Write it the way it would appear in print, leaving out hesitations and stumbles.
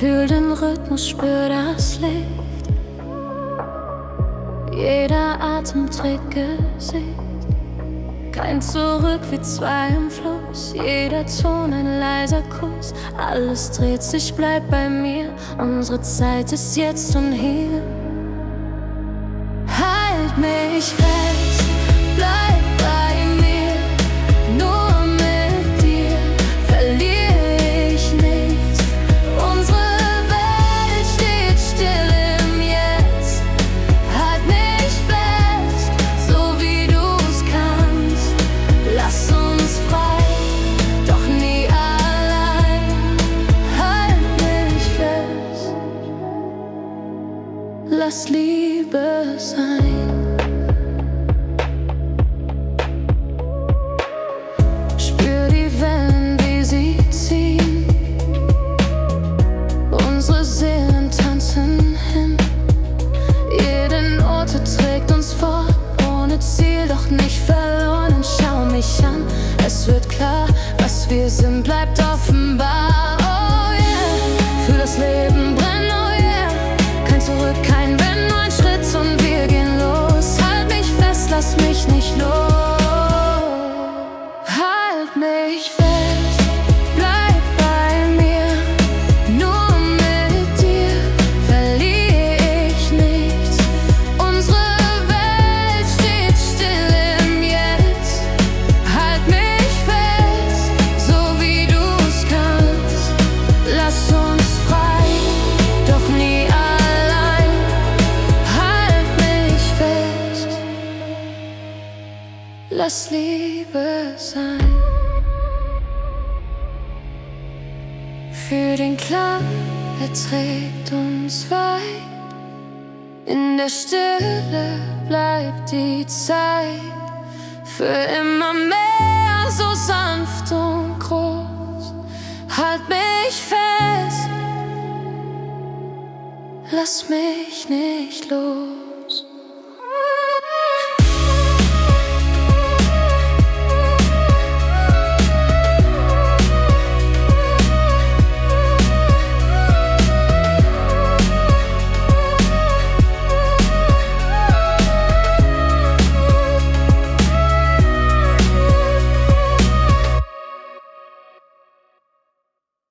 Fühl den Rhythmus, spür das Licht. Jeder Atem trägt Gesicht. Kein Zurück wie zwei im Fluss. Jeder Ton ein leiser Kuss. Alles dreht sich, bleib bei mir. Unsere Zeit ist jetzt und hier. Halt mich fest, bleib bei mir. Nur mit dir verliere ich nichts. Unsere Welt steht still im Jetzt. Halt mich fest, so wie du's kannst. Lass uns frei, doch nie allein. Halt mich fest, lass Liebe sein. Spür die Wellen, wie sie ziehen. Unsere Seelen tanzen hin. Jede Note trägt uns fort, ohne Ziel, doch nicht verloren. Schau mich an, es wird klar, was wir sind, bleibt offenbar. Oh yeah, für das Leben brennen, oh yeah. Kein Zurück, kein Wenn, nur ein Schritt und wir gehen los. Halt mich fest, lass mich nicht los. Halt mich fest, bleib bei mir. Nur mit dir verliere ich nichts. Unsere Welt steht still im Jetzt. Halt mich fest, so wie du's kannst. Lass uns frei, doch nie allein. Halt mich fest, lass Liebe sein. Für den Klang, er trägt uns weit. In der Stille bleibt die Zeit. Für immer mehr, so sanft und groß. Halt mich fest, lass mich nicht los.